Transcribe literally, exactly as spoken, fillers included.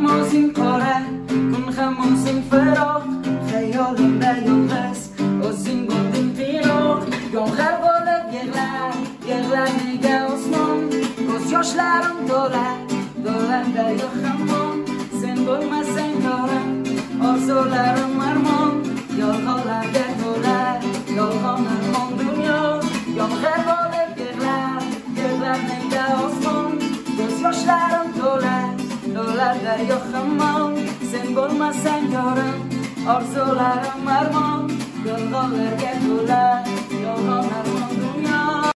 o'zing qora, kun ham o'zing firoq, xayolimda yolg'iz o'zing bo'lding qiyoq. Yomg'ir bo'lib yig'lar, yig'lar nega osmon, ko'z yoshlarim to'lar, to'lar daryo hamon. Sen bo'lmasang yorim, orzularim armon, yolg'onlarga to'lar, yolg'on armon dunyo. Yomg'ir bo'lib yig'lar, yig'lar nega osmon, ko'z yoshlarim to'lar, to'lar daryo hamon. Sen bo'lmasang yorim, orzularim armon, yolg'onlarga to'lar, yolg'on armon.